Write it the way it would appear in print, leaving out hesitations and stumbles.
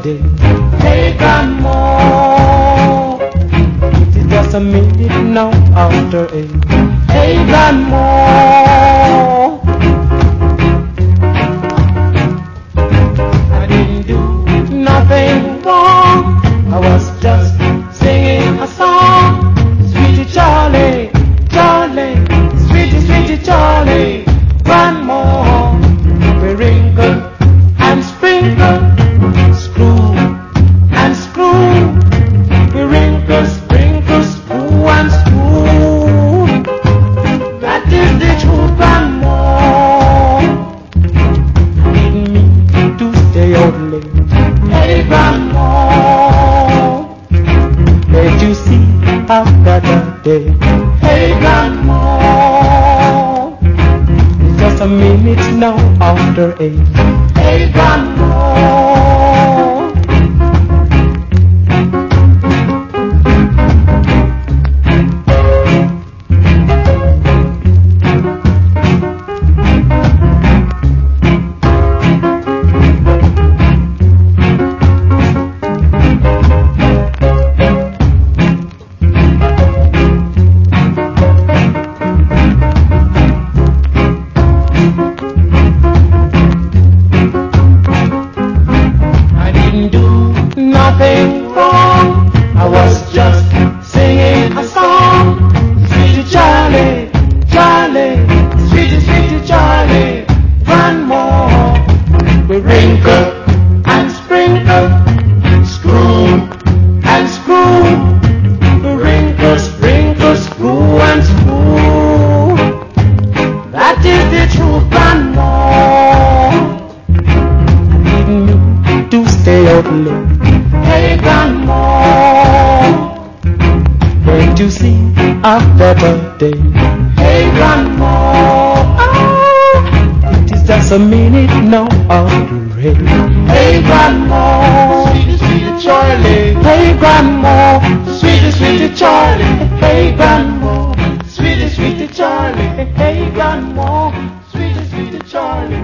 day. Hey, grandma, it is just a minute now after 8. Hey, grandma, I didn't do nothing wrong. I was just singing a song. Sweetie Charlie, Charlie, sweetie, sweetie Charlie. Grandma, we wrinkle and sprinkle, screw and screw. We wrinkle, sprinkle, screw and screw. That is the truth, Grandma. Need me to stay out late. Hey, Grandma, can't you see I've got a day? Hey, Grandma, just a minute now after 8. Hey, grandma, nothing wrong. I was just singing a song. Sweetie Charlie, Charlie, sweetie, sweetie Charlie. Grandma, we wrinkle and sprinkle, screw and screw. We wrinkle, sprinkle, screw and screw. That is the truth, Grandma. Need me to stay out late. Hey, grandma, can't you see I've got a day? Hey, grandma, it is just a minute now after 8. Hey, grandma, sweetie, sweetie Charlie. Hey, grandma, sweetie, sweetie Charlie. Hey, grandma, sweetie, sweetie Charlie. Hey, grandma, sweetie, sweetie Charlie.